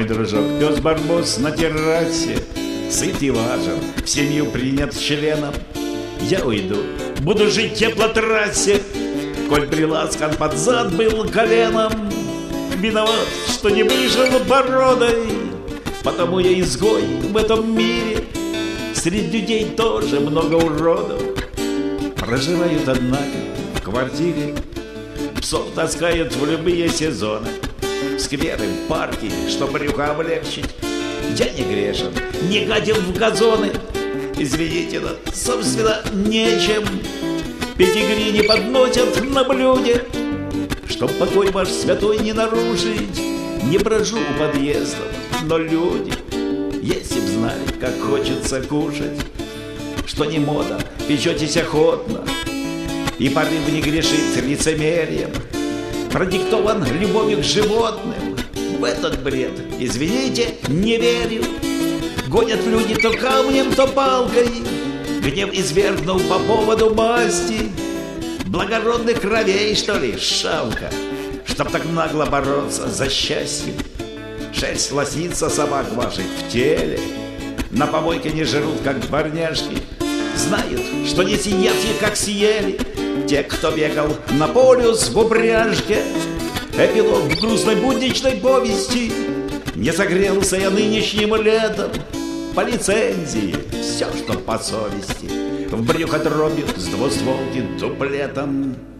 дружок, пес Барбос на террасе, сыт и важен, в семью принят членом. Я уйду, буду жить в теплотрассе, коль приласкан под зад был коленом. Виноват, что не выжил породой, потому я изгой в этом мире. Среди людей тоже много уродов, проживают, однако, в квартире. Псов таскают в любые сезоны, в скверы, в парки, чтоб брюха облегчить. Я не грешен, не гаден в газоны, извините, но, собственно, нечем. Педигри не подносят на блюде, чтоб покой ваш святой не нарушить. Не брожу у подъездов, но люди, если б знали, как хочется кушать, что не мода, печетесь охотно, и порыв не грешит лицемерием, продиктован любовью к животным. В этот бред, извините, не верю. Гонят люди то камнем, то палкой, гнев извергнул по поводу масти. Благородных кровей, что ли, шавка, чтоб так нагло бороться за счастье. Шерсть лосница собак ваших в теле, на помойке не жрут, как дворняжки. Знают, что не съедят их, как съели те, кто бегал на полюс в упряжке. Эпилог в грустной будничной повести: не согрелся я нынешним летом. По лицензии все, что по совести, в брюхо дробью с двустволки дуплетом.